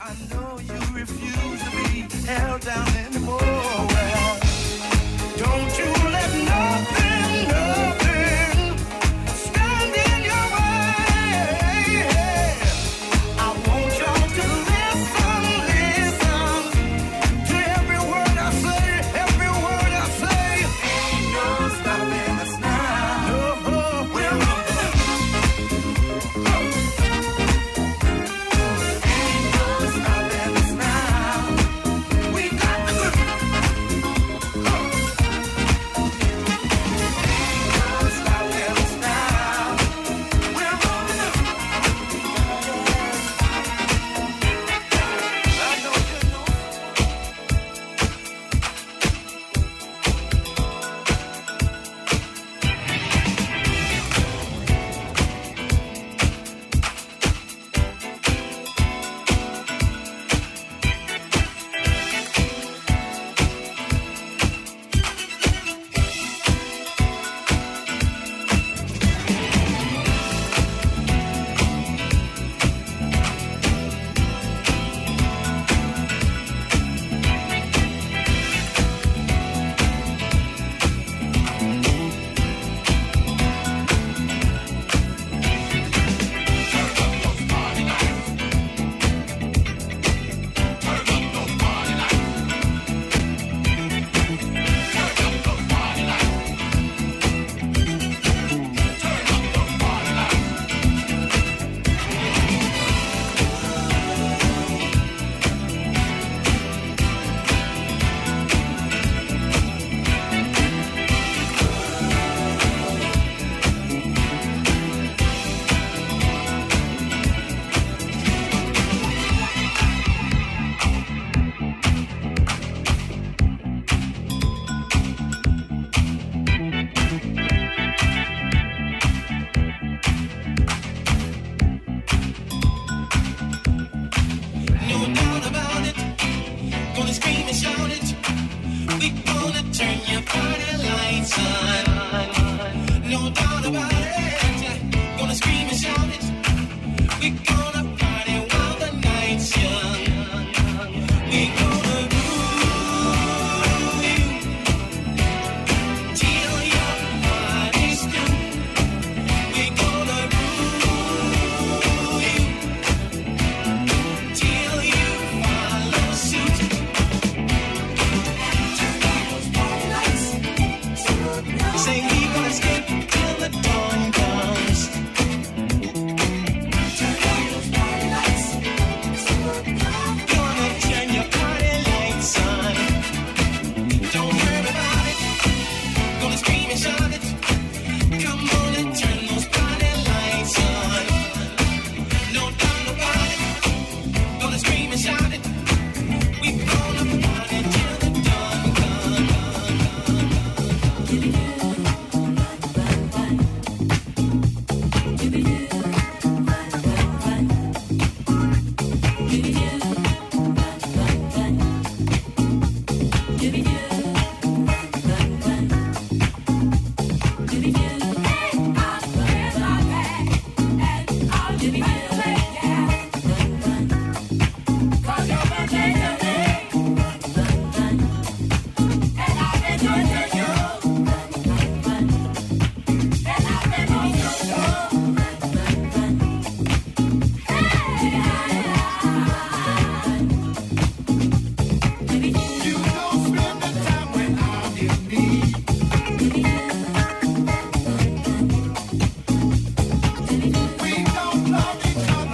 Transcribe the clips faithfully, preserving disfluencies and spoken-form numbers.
We don't love each other.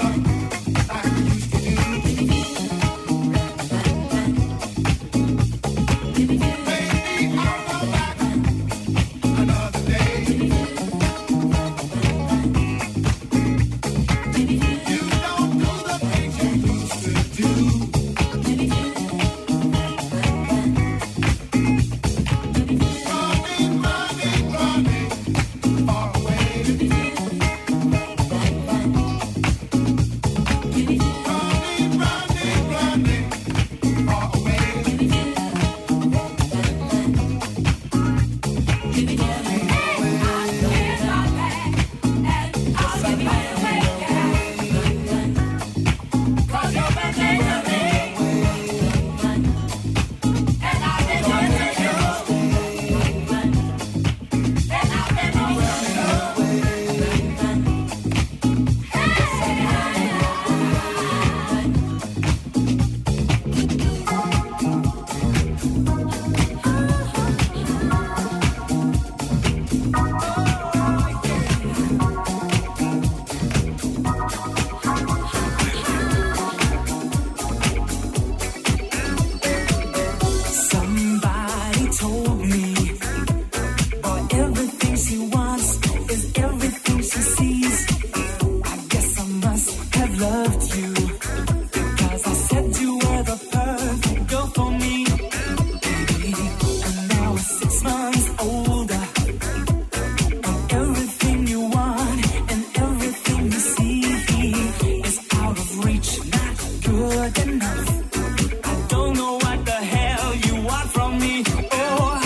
have loved you because I said you were the perfect girl for me, baby. And now we're six months older, and everything you want and everything you see is out of reach, not good enough. I don't know what the hell you want from me. Oh,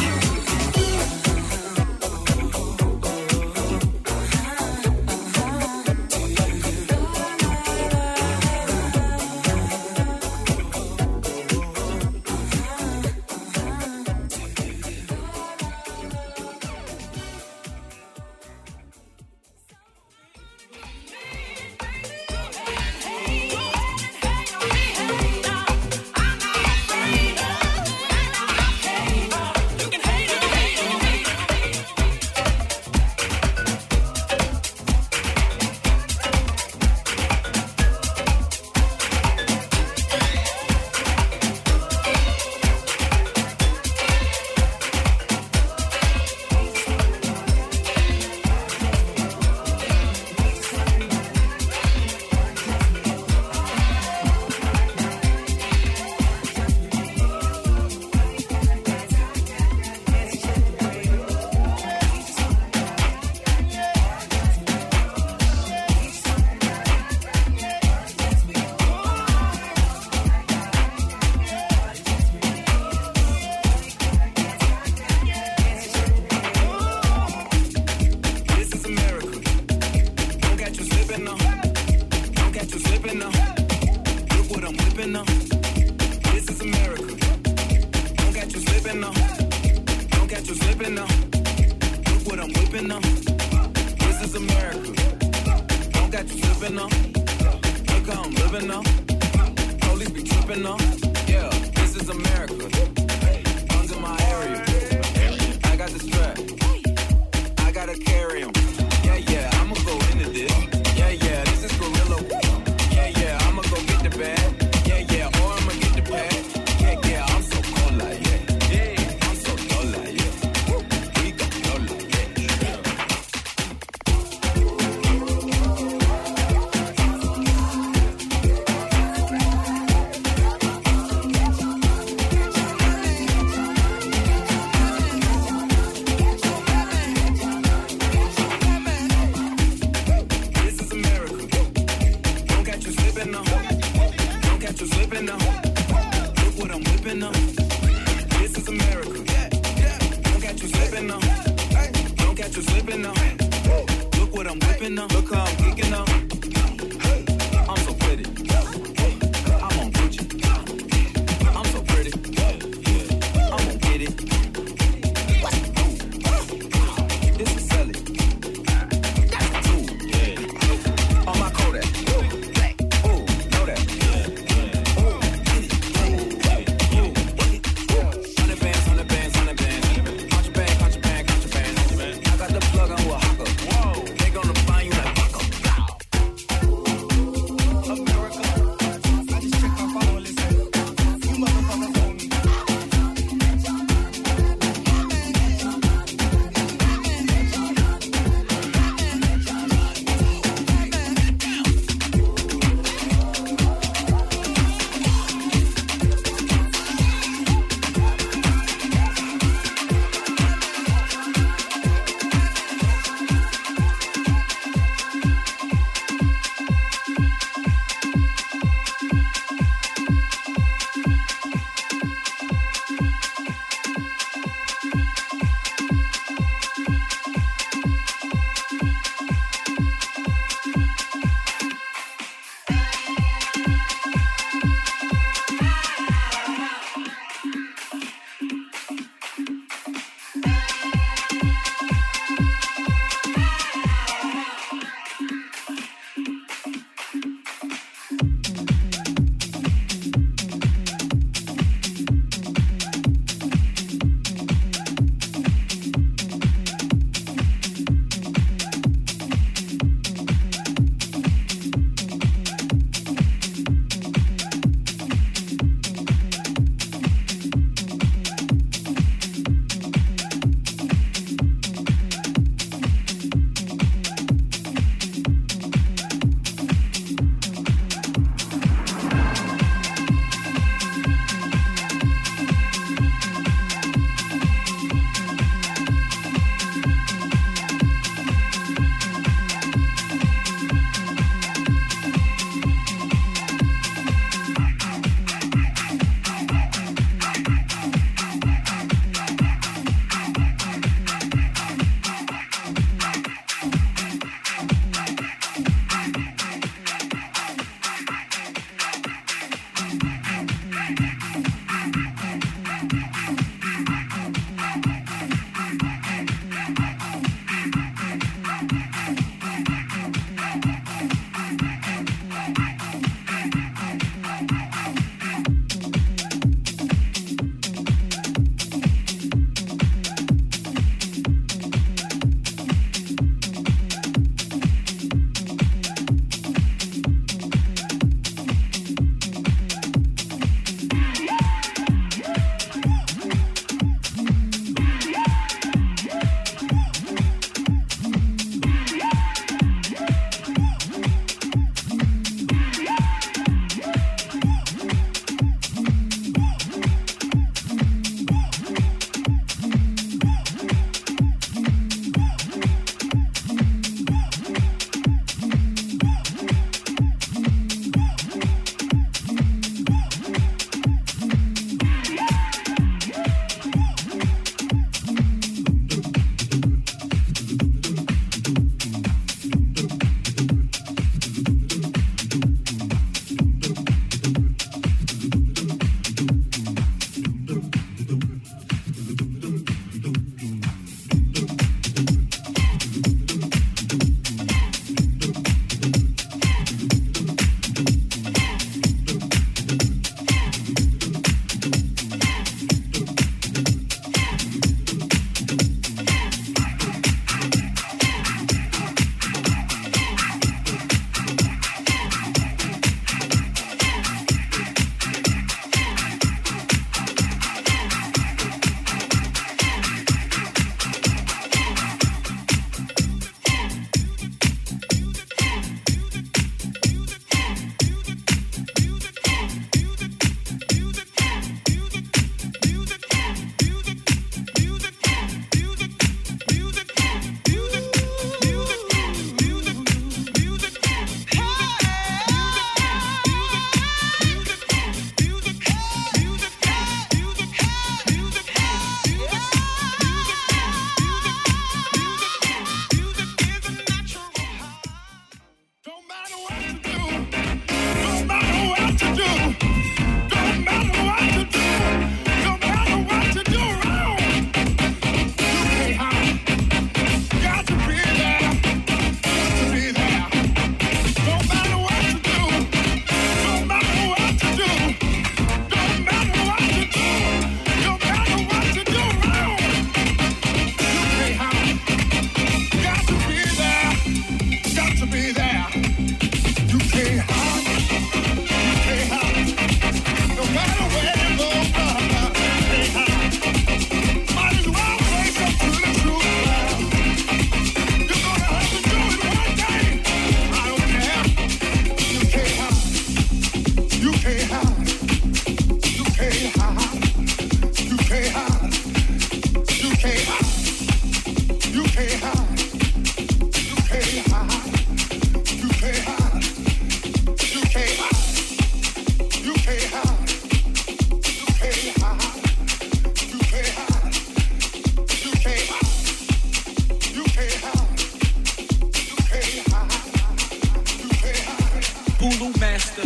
master.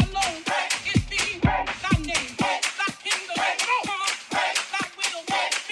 Thy name, thy kingdom come, thy will be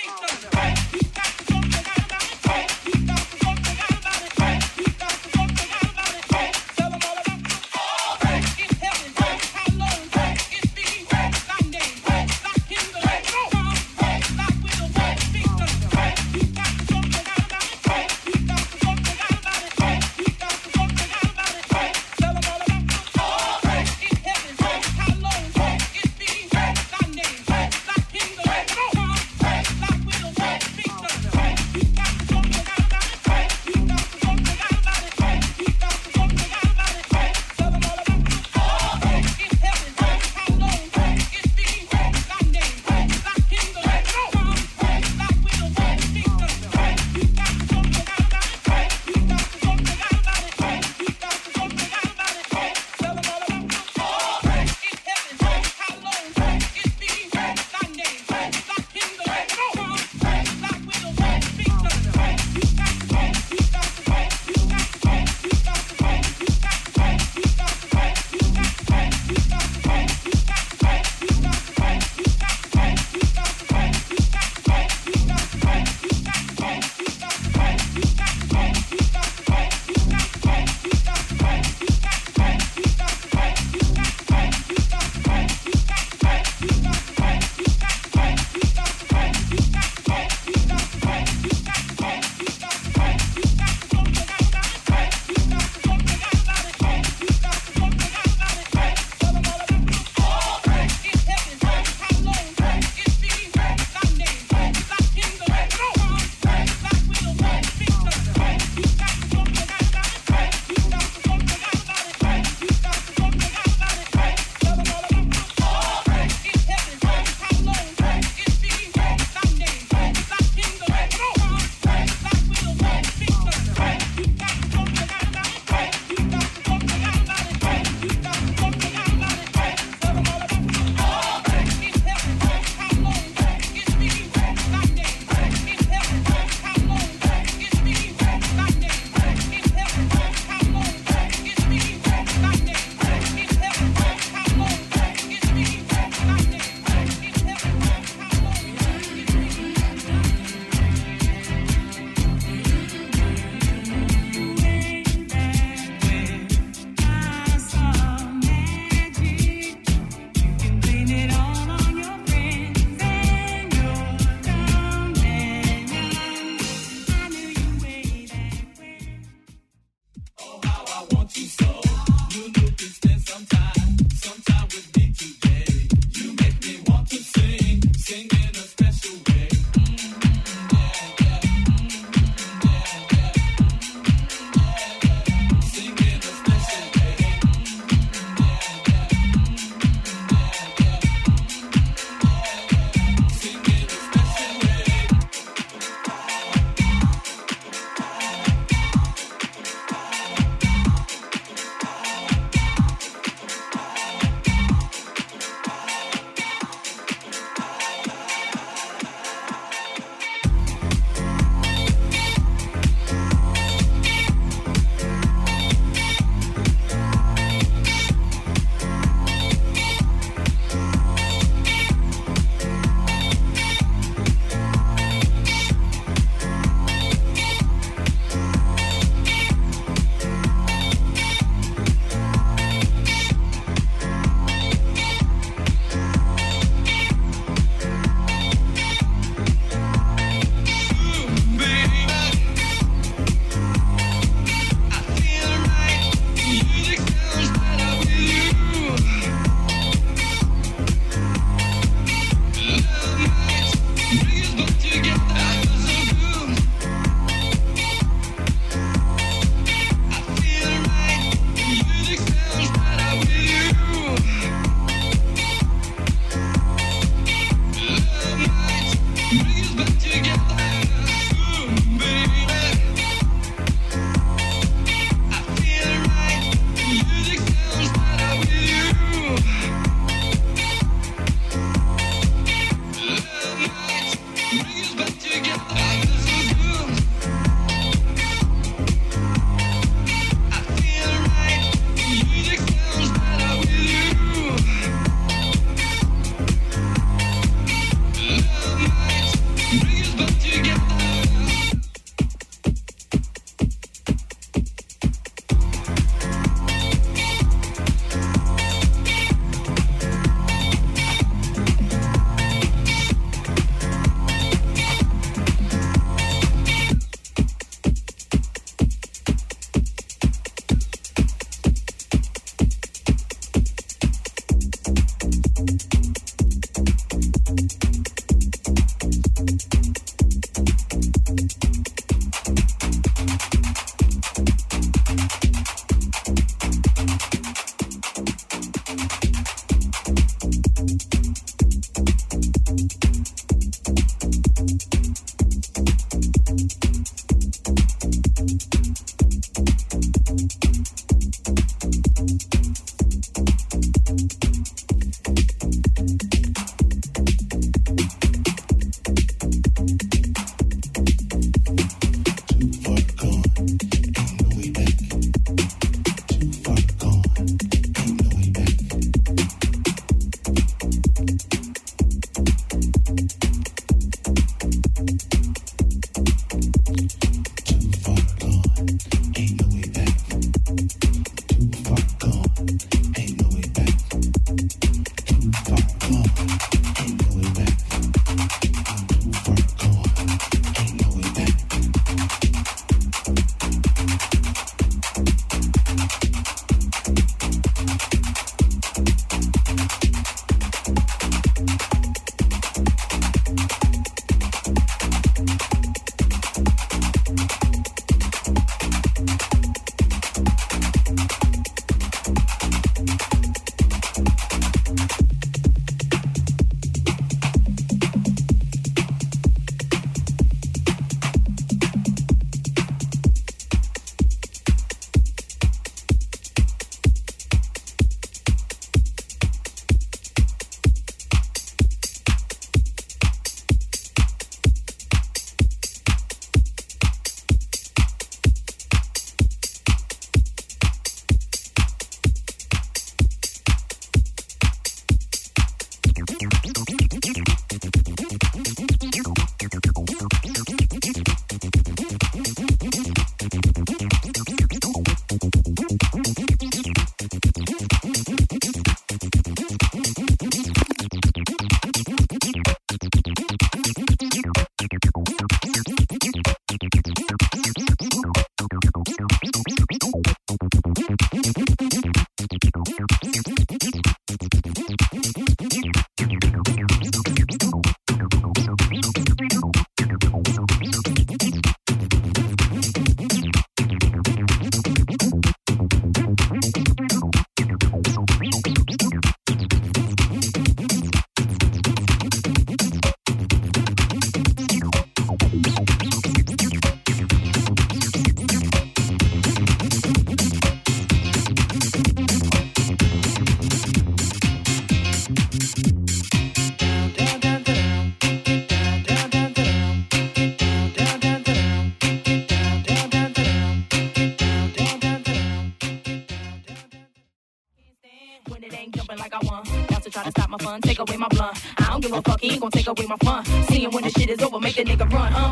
to stop my fun, take away my blunt. I don't give a fuck, he ain't gonna take away my fun. Seeing when the shit is over, make a nigga run, uh.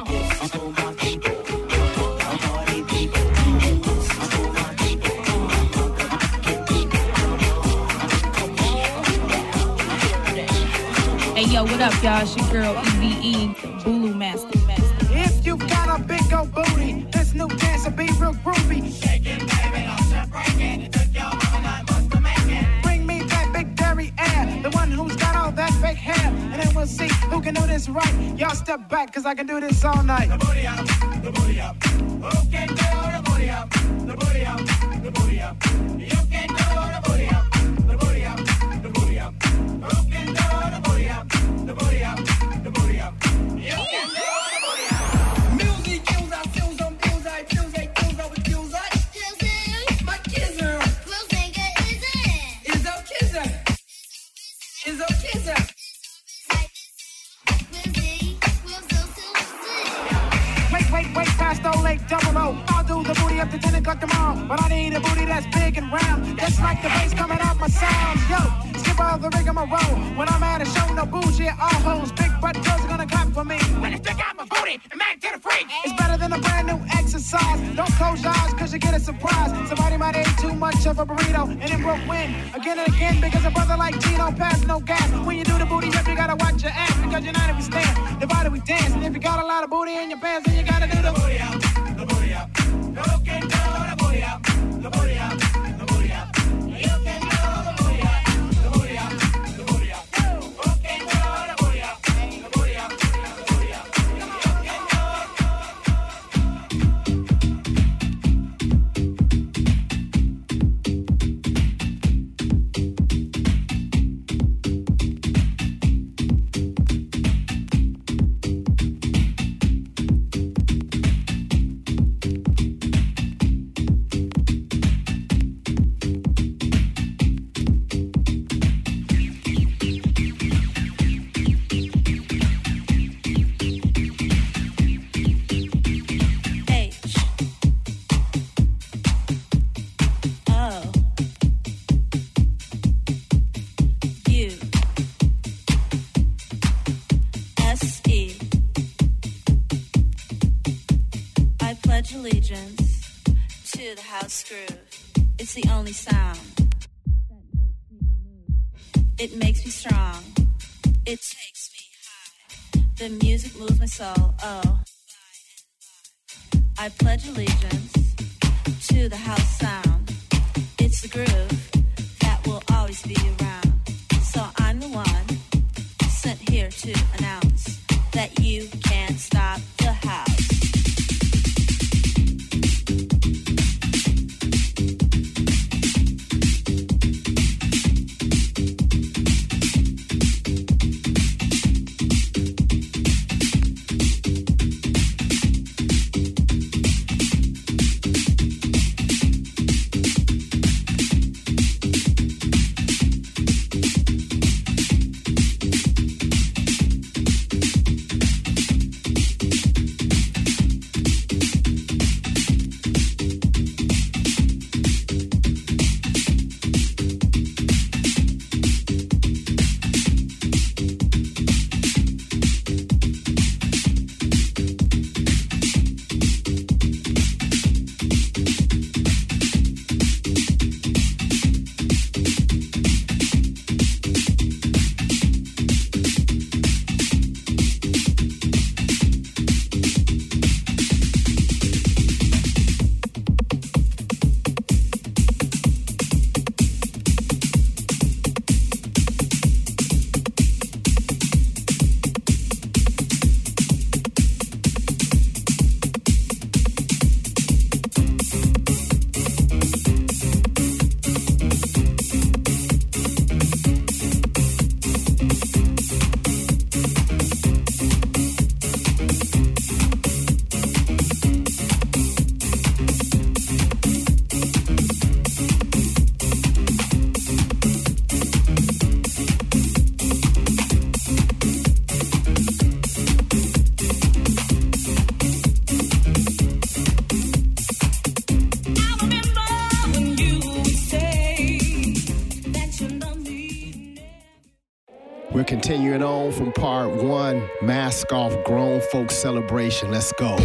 Hey yo, what up, y'all? It's your girl E V E, Bulu Master. If you got a big old booty, this new dance will be real groovy. Shake it, baby, don't you break it. It took your mama nine months to make it. Bring me that big dairy air, the one who's got all that fake hair. And then we'll see who can do this right. Y'all step back, cause I can do this all night. The booty up, the booty up. Who can do the booty up? The booty up, the booty up. You can do the booty up, the booty up, the booty up. Who can do the booty up? The booty up, the booty up. You can do the booty up. Music kills us, kills on kills I, kills I, kills I with kills I. Kills I. My kisser. We'll sing it, is it? Is a kisser. Is a kisser. Wait, wait, wait, fast, old lake, double O. I'll do the booty up to ten o'clock tomorrow. But I need a booty that's big and round. That's like the bass coming out my sound. Yo, skip all the rigmarole. When I'm at a show, no bullshit, all hoes. Big butt girls are gonna clap for me. When I stick out my booty and make to the freak. It's better than a brand new exercise. Don't close your eyes, cause you get a surprise. Somebody might eat too much of a burrito and then broke wind again and again. Because a brother like Gino pass no gas. When you do the booty up, you gotta watch your ass. Because you're not if we stand, divided we dance. And if you got a lot of booty in your pants, then you gotta do the booty up, the booty up. You can do the booty up, the booty up, the booty up. You can do the booty up, the booty up, the booty up. Who can do the booty up, the booty up, the booty up. You can do It makes me strong. It takes me high. The music moves my soul. Oh, I pledge allegiance to the house sound. It's the groove that will always be around. So I'm the one sent here to announce that you can't stop the house. continuing on from part one, Mask Off Grown Folk Celebration. Let's go.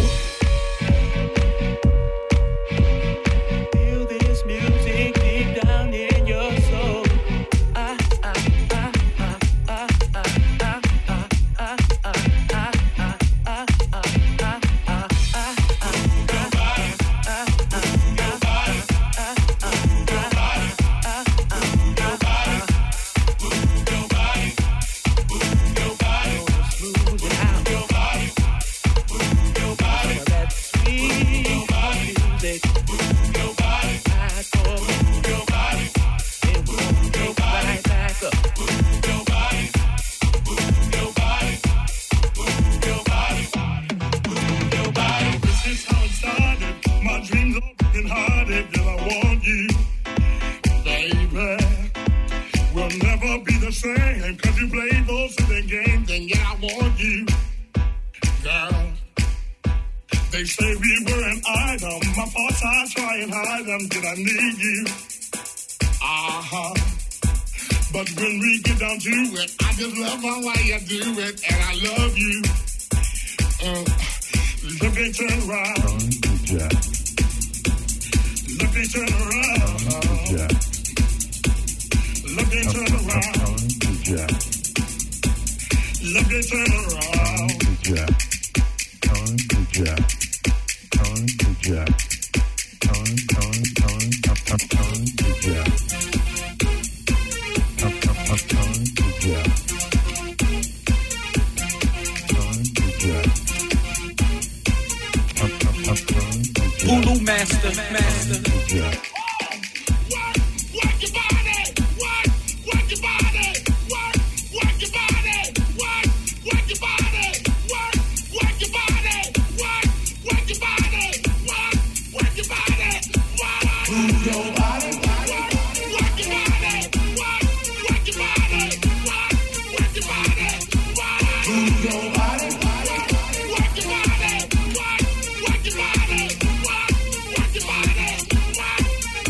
Feel this music deep down in your soul. Ah, ah, ah, ah, ah, ah, ah, ah, ah, ah, ah, ah, ah, ah, ah, ah. Your body, your body, your body, your body, move your body, move your body, smooth it out. Your body, move your body, that sweet music. Move your body, move your body, it won't take right back up. Move your body, move your body, move your body, move your body. This is how it started. My dreams are broken hearted, and I want you, baby. We'll never be the same, cause you play those silly games, and yeah, I want you, girl. They say we were an item, my faults I try and hide them, did I need you? Uh-huh. But when we get down to it, I just love how you do it, and I love you. Uh, look and turn around. Look and turn around. Look and turn around. Look and turn around. Zulu master, master. Work your body, work, work your body, work, work your body, work, work your body, work, work your body, work, work your body, work, work your body, work. Move your body, work, work your body, work, work your body, work, work your body, work. Move your body, work, work your body, work, work your body, work, work your body, work,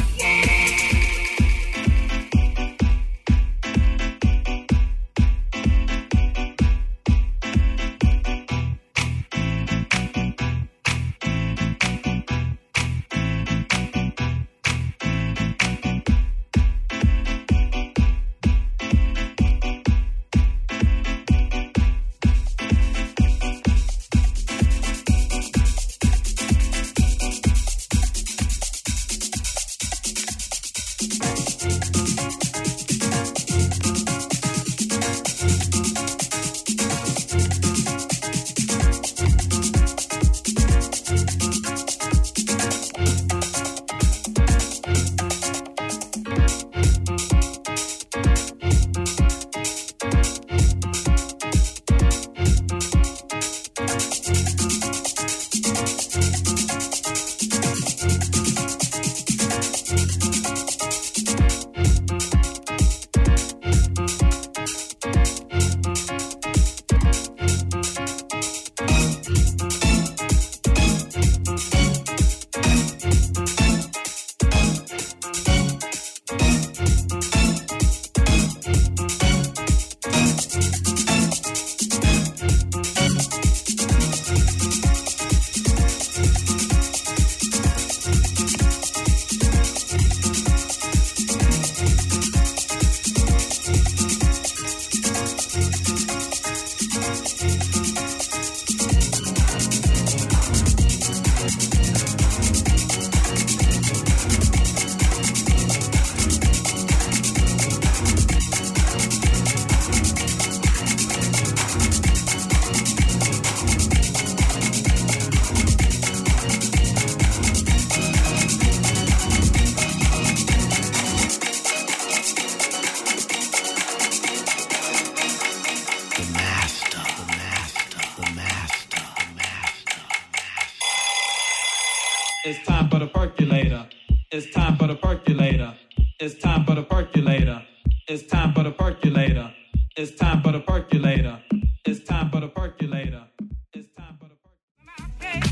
It's time for the percolator. It's time for the percolator. It's time for the percolator. It's time for the percolator. It's time for the percolator. It's time for the percolator. It's time for the percolator.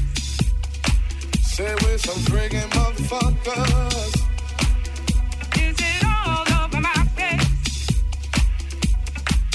Say with some friggin' motherfuckers. Is it all over my face? No,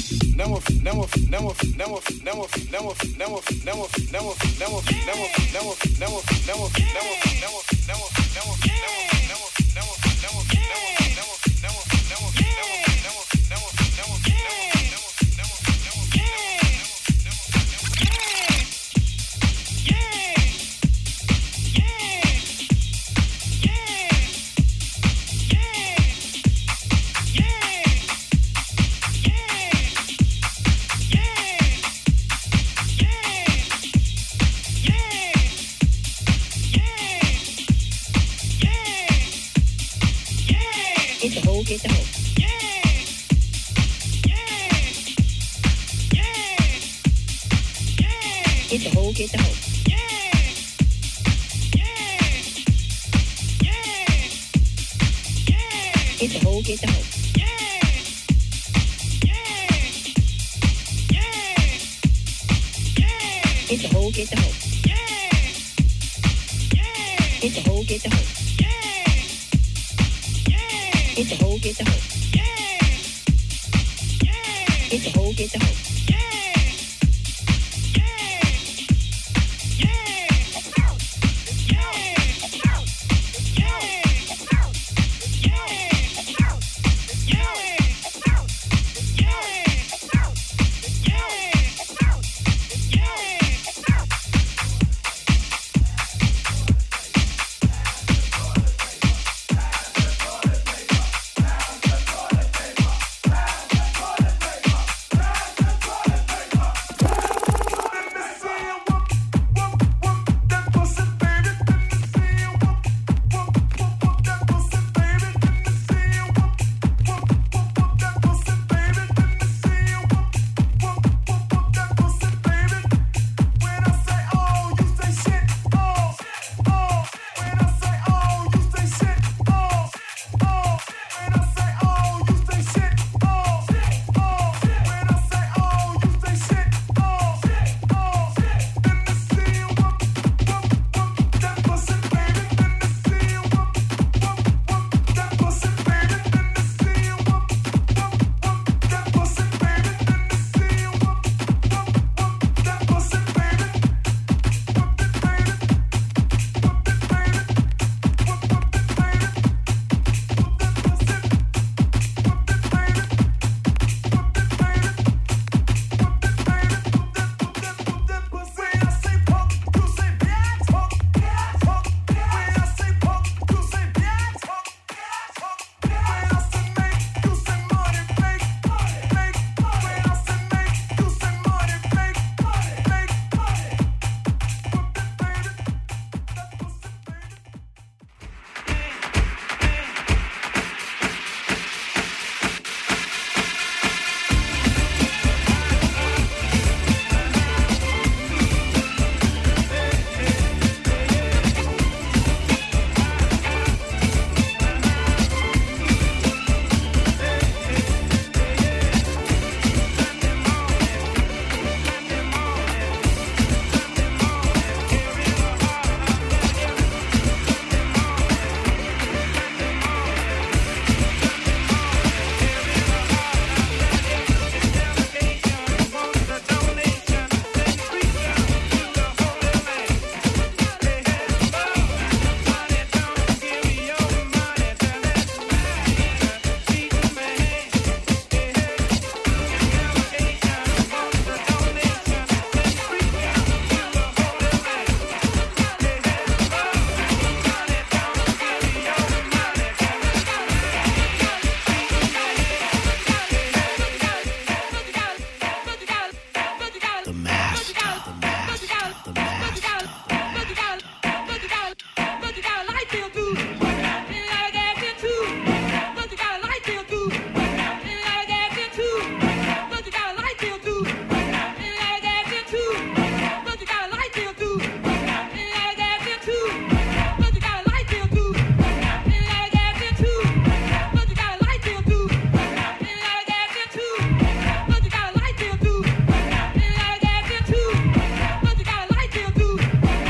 What you got a light bill do?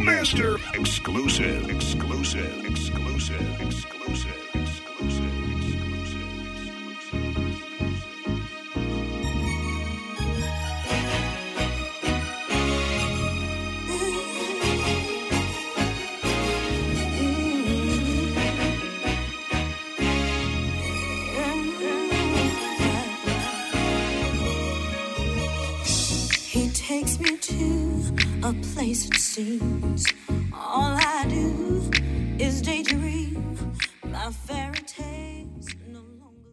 Master exclusive, exclusive, exclusive, exclusive. Takes me to a place it seems all I do is daydream. My fairy tales no longer.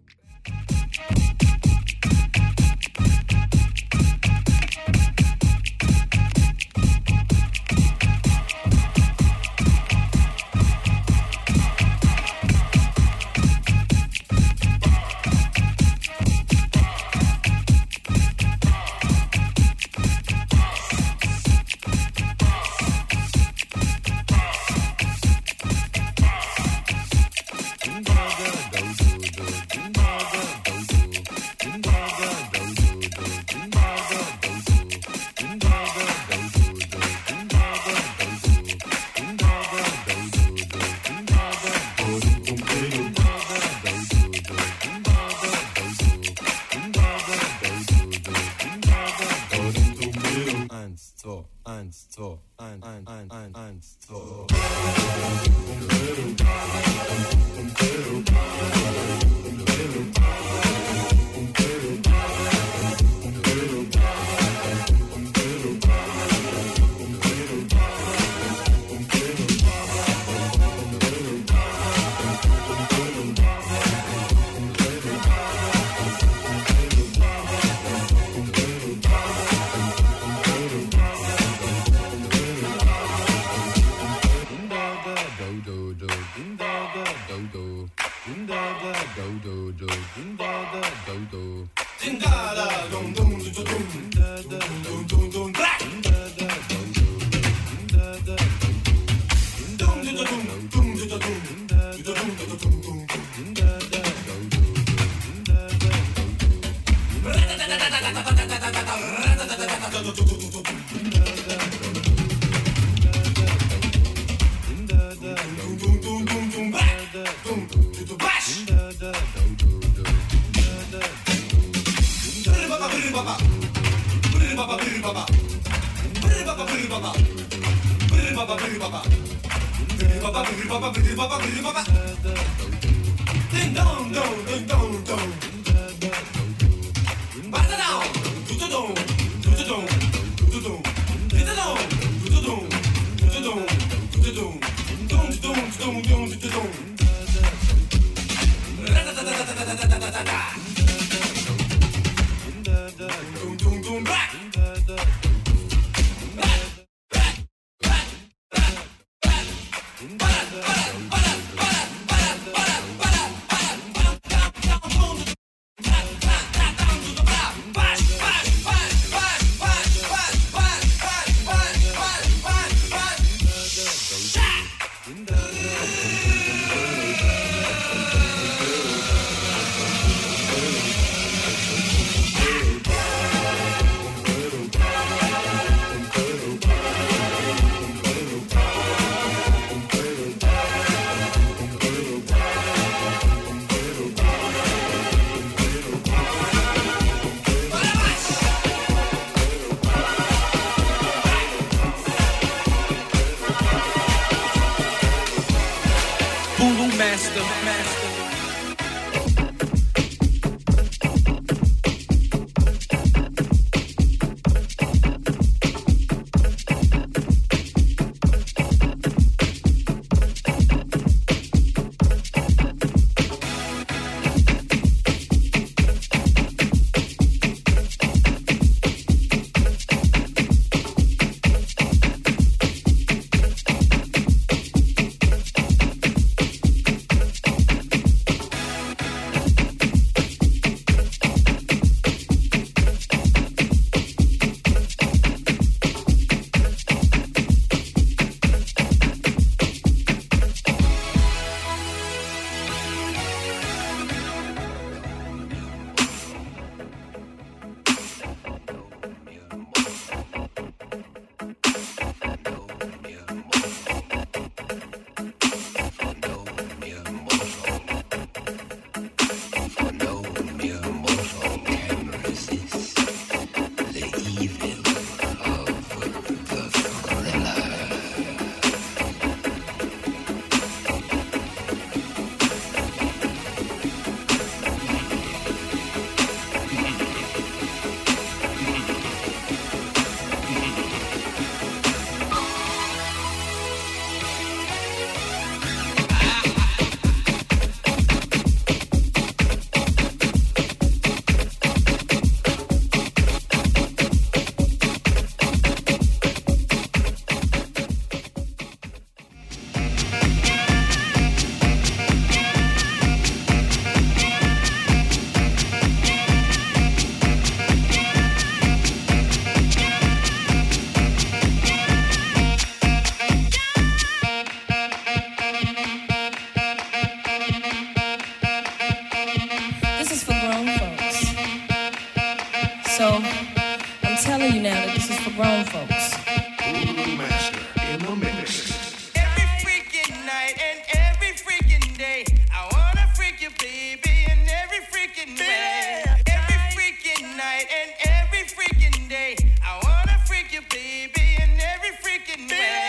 grown folks. Voodoo Master in the mix. Every freaking night and every freaking day, I wanna freak you, baby, in every freaking way. Every freaking night and every freaking day, I wanna freak you, baby, in every freaking way.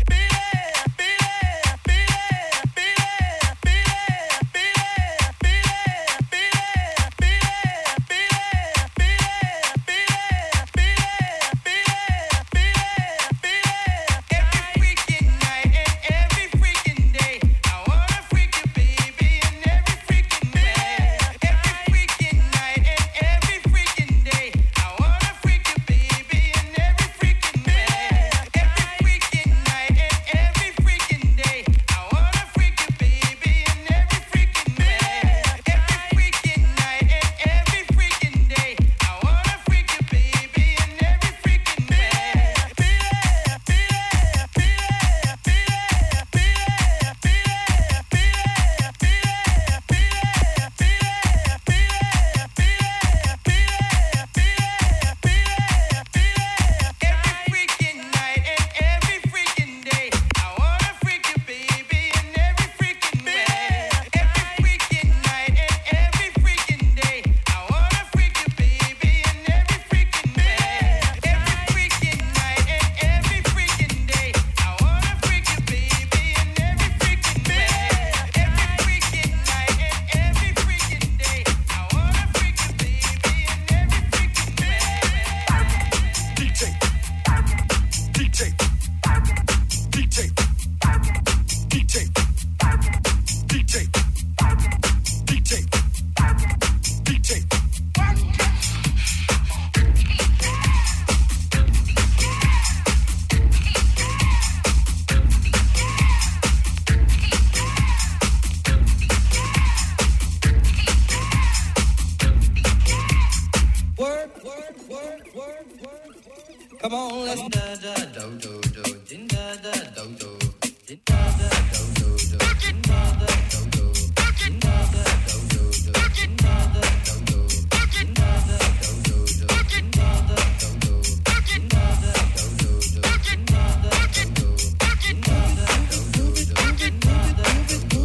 Come on, let's da da do do do, din da da do do, din da da do do do, din da da do do, din da da do do do, din da da do do, din da da do do do, din da da do do, din da da do do do, din da da do do, din da da do do do, din da da do do.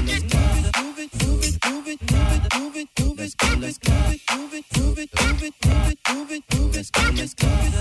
Move it, move it, move it, move it, move it, move it, move it, move it, move it, move it, move it, move it, move it, move it, move it, move it.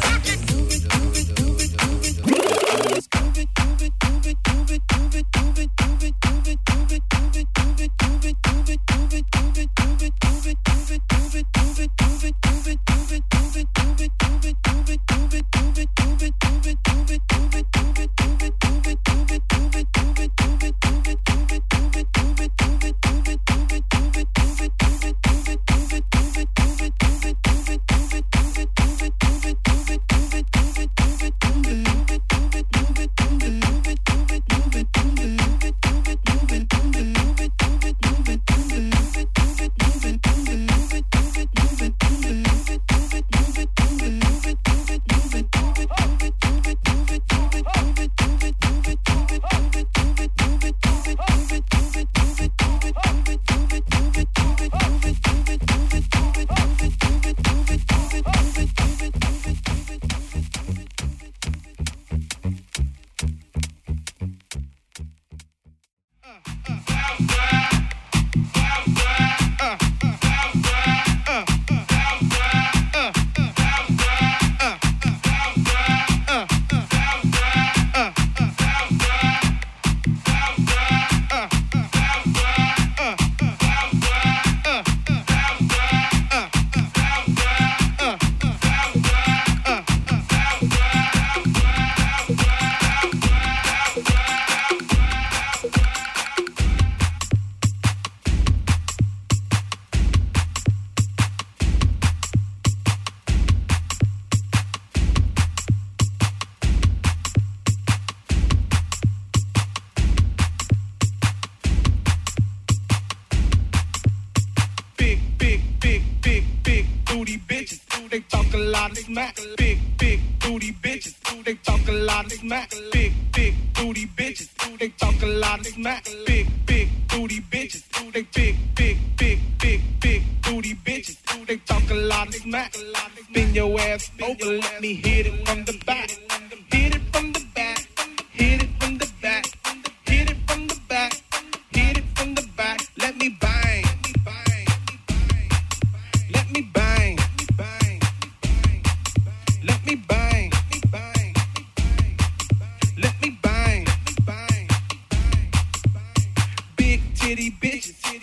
Smack, big, big booty bitches. They talk a lot of smack, big, big booty bitches. They talk a lot of smack, big, big booty bitches. They big, big, big, big, big booty bitches. They talk a lot of smack. Bend your ass over, let me hit it from the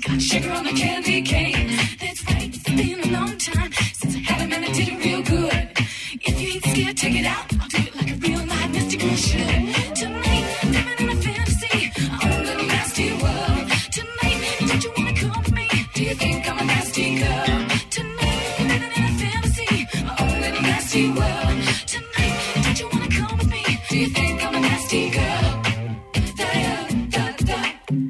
got sugar on the candy cane. That's right, it's been a long time since I had a man that did it real good. If you ain't scared, take it out. I'll do it like a real live mystic girl should. Tonight, living in a fantasy, a whole little nasty world. Tonight, don't you wanna come with me? Do you think I'm a nasty girl? Tonight, living in a fantasy, a whole little nasty world. Tonight, don't you wanna come with me? Do you think I'm a nasty girl? Da da da da.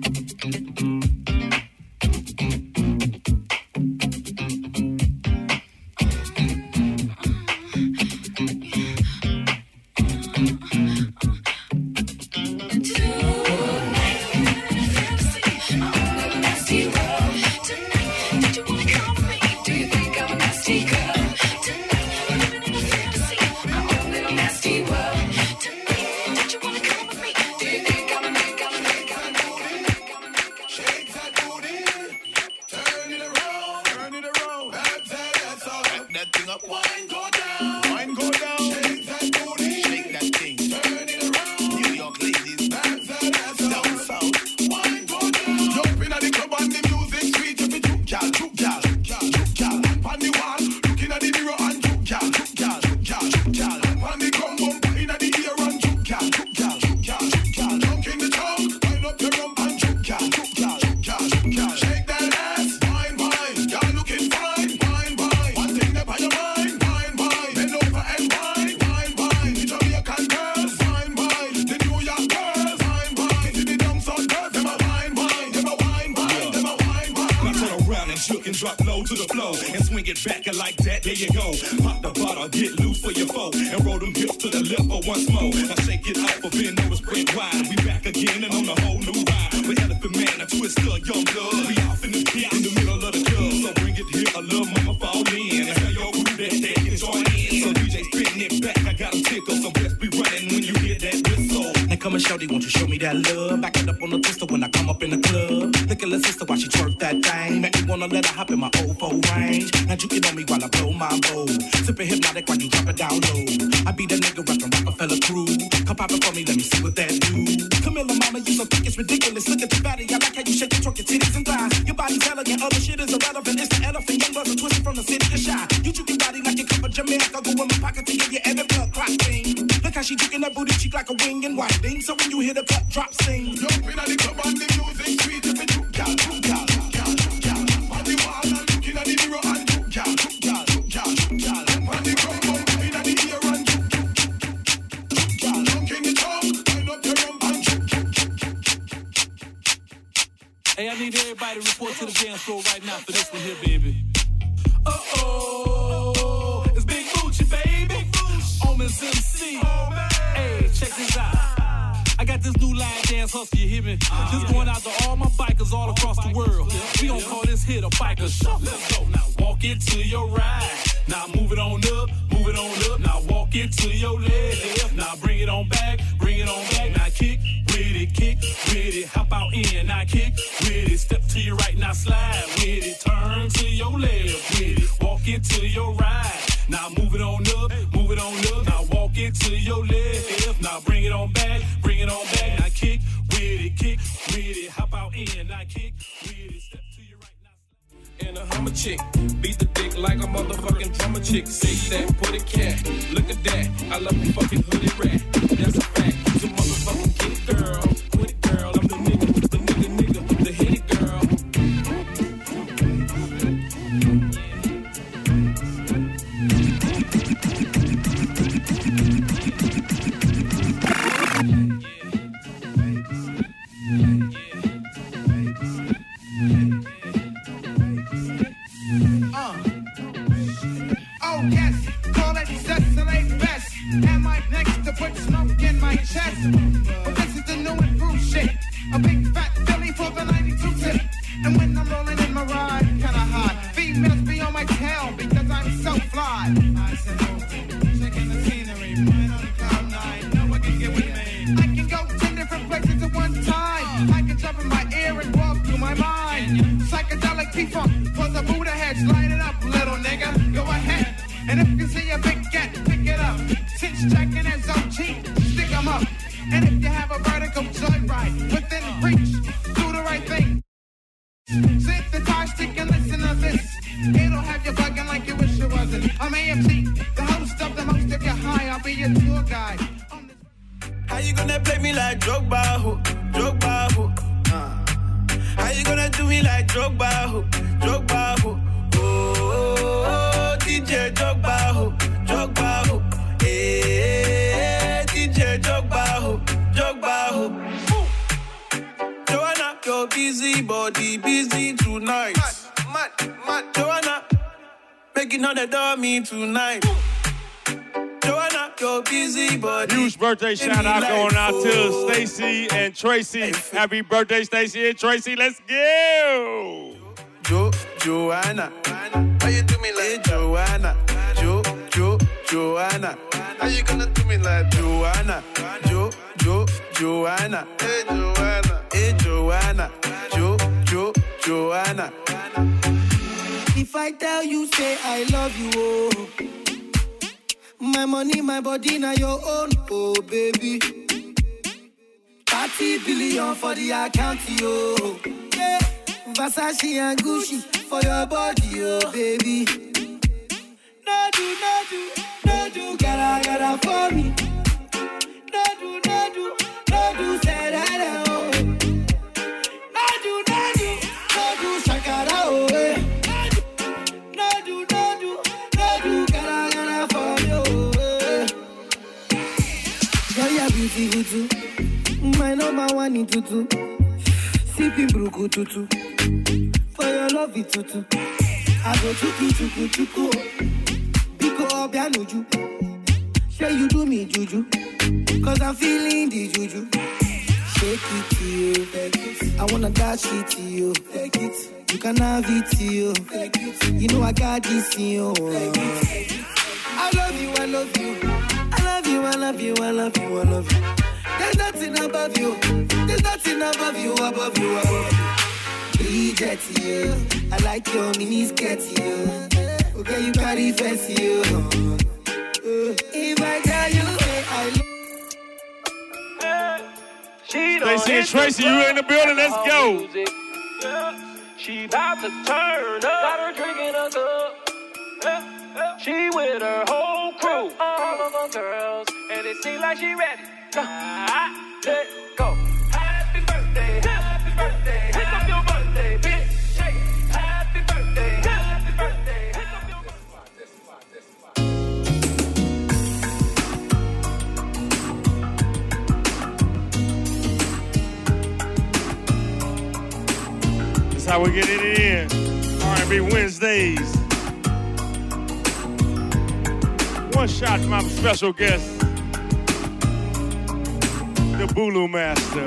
Hey, I need everybody to report to the dance floor right now for this one here, baby. Uh-oh, it's Big Moochie, baby. Omen's M C. Hey, check this out. I got this new line dance hustle, you hear me? This going out to all my bikers all across the world. We gon' call this hit a biker shuffle. Let's go. Now walk into your ride. Now move it on up, move it on up. Now walk into your left. Now bring it on back, bring it on back. Now kick with it, kick with it. Hop out in, now kick with it. Step to your right, now slide with it. Turn to your left with it. Walk into your right. Now move it on up, move it on up. Now walk into your left. Now bring it on back, bring it on back. Now kick with it, kick with it. Hop out in, now kick with it. Step to your right, now. And a hummer chick, beat the dick like a motherfucking drummer chick. Say that, put it cat, look at that. I love the fucking hoodie rat. That's a fact. You's a motherfucking kid girl, with it girl. I'm the nigga, the nigga, nigga, the hit it girl. Put smoke in my chest. But this is the new and improved shit. A big fat Philly for the ninety-two tip. And when I'm rolling in my ride, kinda hot. Females be on my tail because I'm so fly. I said, oh, checking the scenery. Playing on the cloud nine. No one can get with me. I can go ten different places at one time. I can jump in my ear and walk through my mind. Psychedelic P-funk for the Buddha heads. Light it up, little nigga. Go ahead. And if you see a big cat, pick it up. Since checking as O G, stick 'em up. And if you have a vertical joyride within reach, do the right thing. Sit the car stick and listen to this. It'll have you bugging like you wish it wasn't. I'm A M T, the host of the most if you're high. I'll be your tour guide. How you gonna play me like Drogba, ho? Drogba, ho? Uh. How you gonna do me like Drogba, ho? Drogba, ho? Oh, oh, oh, D J Drogba, ho? Drogba, ho? Eh, D J Drogba, ho? Drogba, ho? Joanna, your busy body busy tonight. Mad, mad, mad. Joanna, making all the dummy tonight. Joanna, your busy body. Huge birthday shout out going out to Stacy and Tracy. Happy birthday, Stacy and Tracy. Let's go. Jo, Joanna. How you do me like hey, Joanna? Jo, Jo, Joanna. How you gonna do me like Joanna? Jo, Jo, Joanna. Hey, Joanna. Hey, Joanna. Jo, Jo, Joanna. If I tell you, say I love you, oh. My money, my body, now your own, oh baby. thirty billion for the account, yo. Yeah. Versace and Gucci for your body, oh baby. No do, no do, no do, gotta, gotta for me. No do, no do, no do, say that, oh. No do, no do, no do, shakara, oh, eh. No do, no do, no do, gotta, gotta for me, oh, eh. Girl, you're beautiful too. My number one in tutu. Sipping bruku tutu. For your love it tutu. I go chuku chuku chuku. Biko obianuju. Say you do me juju. Cause I'm feeling the juju. Shake it to you. Take it. I wanna dash it to you. Take it. You can have it to you. Take it. You know I got this in you. Take it. I love you, I love you. I love you, I love you, I love you, I love you. There's nothing above you. There's nothing above you, above you, above you. Be jet to you. I like your mini skirt to you. Okay, you carry face to you. If I tell you, say I love Stacey and Tracy, you in the building, let's go. She about to turn up. Got her drinking a cup. She with her whole crew. All of the girls. And it seems like she ready. Ah, let go. Happy birthday, happy birthday. Pick up your birthday, bitch. Happy birthday, happy birthday. Pick up your birthday. That's how we get it in. R and B Wednesdays. One shot from my special guest, the Bulu Master.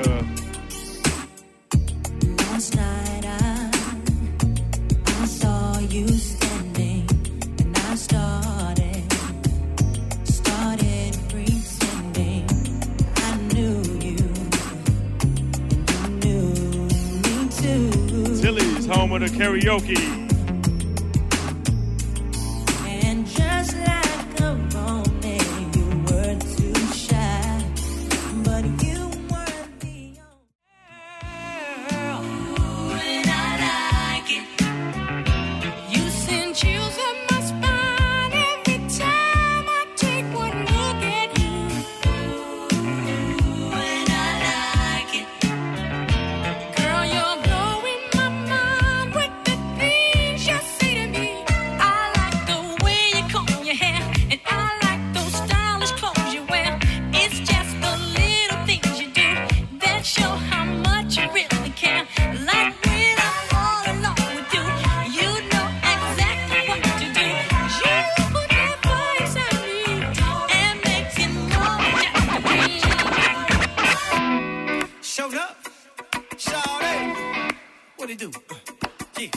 Last night I, I saw you standing, and I started, started pretending I knew you, and you knew me too. Tilly's home of the karaoke. And just like a moment, you were too shy, but you weren't the only girl. And I like it. You send chills up my spine every time I take one look at you. And I like it. Girl, you're blowing my mind with the things you say to me. I like the way you comb your hair, and I like those stylish clothes you wear. It's just the little things you do that show how much you really care. Like when I'm all alone with you, you know exactly what to do. You put that voice on me and makes it more just me. Showed up. Shout out. What it do? Yeah.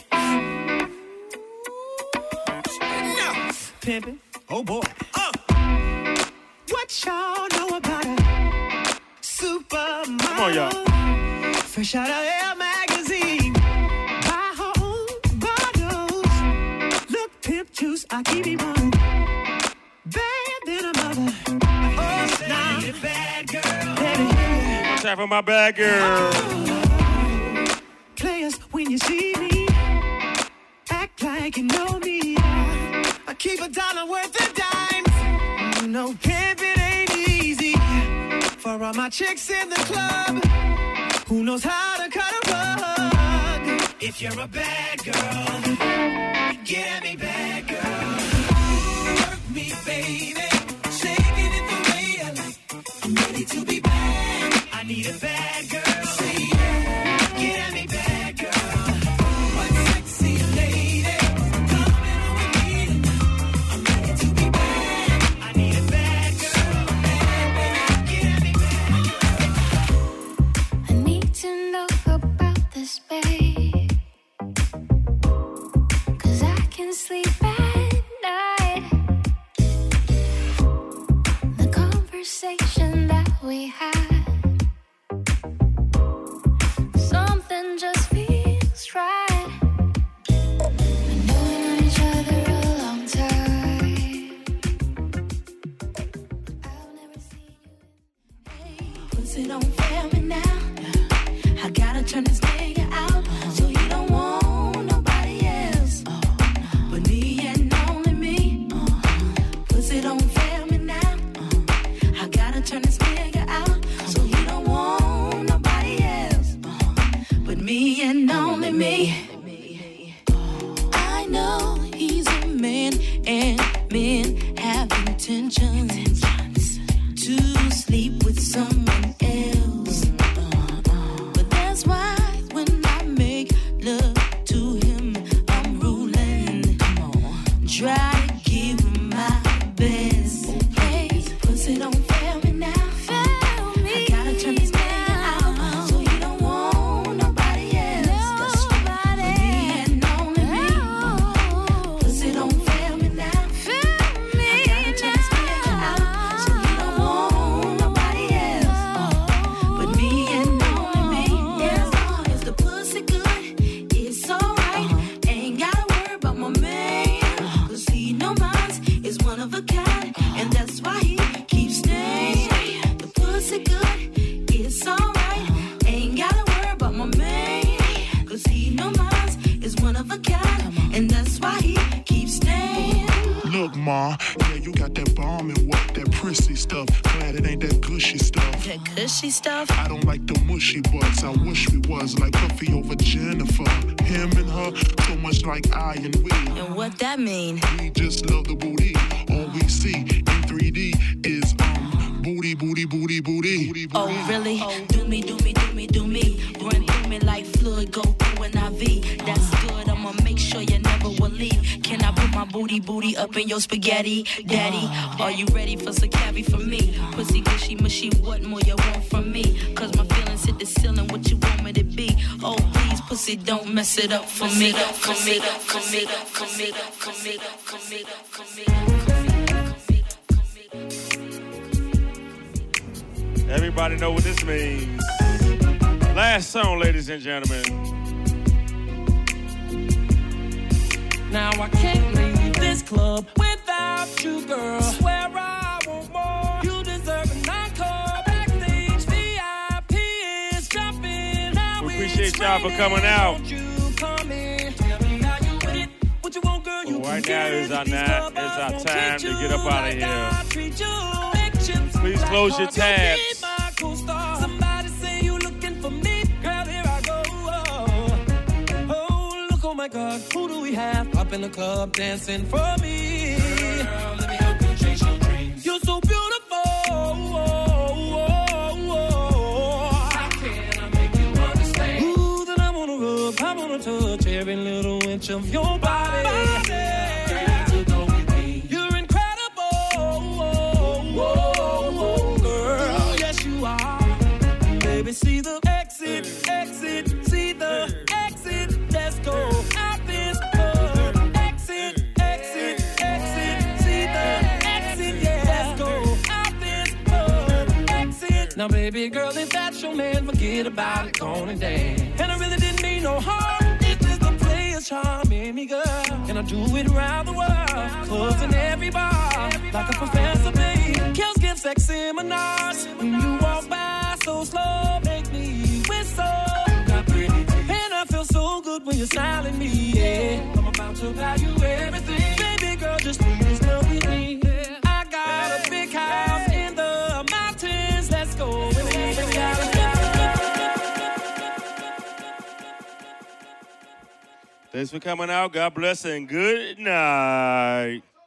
Now, pimpin'. Oh boy. Uh. What y'all know about it? Supermodel. Come on, y'all. Fresh out of Air magazine. Buy her own bottles. Look, pimp juice, I keep it on. Bad than a mother. Oh, now, bad girl. Baby. Time for my bad girl. Play just when you see me, act like you know me. I keep a dollar worth of dimes. You know, pimping ain't easy. For all my chicks in the club, who knows how to cut a rug? If you're a bad girl, get at me, bad girl. Work me, baby. Shaking it the way I like. I'm ready to be bad. I need a bad girl. Say yeah. Get at me, bad girl. One sexy lady. Coming on with me tonight. I'm ready to be bad. I need a bad girl. Bad, bad. Get at me, bad girl. I need to know about this, babe. Cause I can sleep at night. The conversation that we had, something just feels right. Been knowing on each other a long time. I'll never see you. Hey, puts it on family now. I gotta turn this nigga out, so he don't want nobody else but me and only me. Puts it on family now. I gotta turn this nigga out, so he don't want nobody else but me and only me. I know he's a man, and men have intentions to sleep with someone else. But that's why when I make love to him, I'm ruling. Try to give him my best. Hey, puts it on family now. I gotta turn this nigga out, so he don't want nobody else. That's right. But me and only me. Puts it on family now. I gotta turn this nigga out, so he don't want nobody else. But me and only me. As long as the pussy good, it's alright. Ain't gotta worry about my man, cause he know mine is one of a kind, and that's why he keeps staying. The pussy good, it's alright. Ain't gotta worry about my man, cause he know mine is one of a kind, and that's why he keeps staying. Look, Ma, yeah, you got that bomb and what, that prissy stuff. Glad it ain't that gushy stuff. That cushy stuff. I don't like the mushy butts. I wish we was like Puffy over Jennifer. Him and her, so much like I and we. And what that mean? We just love the booty. All we see in three D is um booty, booty, booty, booty. Oh, really? Do me, do me, do me, do me. Run through me like fluid, go through an I V. That's good, I'ma make sure you never will leave. Can I put my booty, booty up in your spaghetti? Daddy, are you ready for some cabbie for me? Pussy, gushy, mushy, what more you want from me? Cause my feelings hit the ceiling, what you want me to be? Oh, please, pussy, don't mess it up for me. For me, for me, for me, for me, for me, for me. Everybody know what this means. Last song, ladies and gentlemen. Now I can't leave this club without you, girl. Swear I want more. You deserve an encore. Backstage V I P is jumping. How We appreciate y'all for coming out. you come in? Tell me how you with it. What you want, girl? You Well, right can now get is it. our These night. club It's vibes our won't time treat to you get up outta like here. I treat you. Big chips, Please black close your cards, you'll tabs. be my co-star. Somebody say you looking for me. Girl, here I go. Oh, oh, look, oh my God, who do we have up in the club dancing for me? Girl, let me help you chase your dreams. You're so beautiful. How can I make you understand? Ooh, that I wanna rub, I wanna touch every little inch of your body. Girl, you go with me. You're incredible, girl. Yes, you are. Baby, see the exit, exit, see the exit. Let's go out this club. Exit, exit, exit, see the exit. Yeah, let's go out this club. Exit. Now, baby girl, if that's your man, forget about it, go on and dance. And I really didn't mean no harm. It's just a player's charm in me, girl. And I do it around the world, clubs and every bar, like a professor, babe. Kills give sex seminars. When you walk by so slow, make me whistle. Got pretty teeth. And I feel so your smile at me, yeah. I'm about to value everything. Baby girl, just please come with me. I got a big house in the mountains. Let's go. Thanks for coming out. God bless and good night.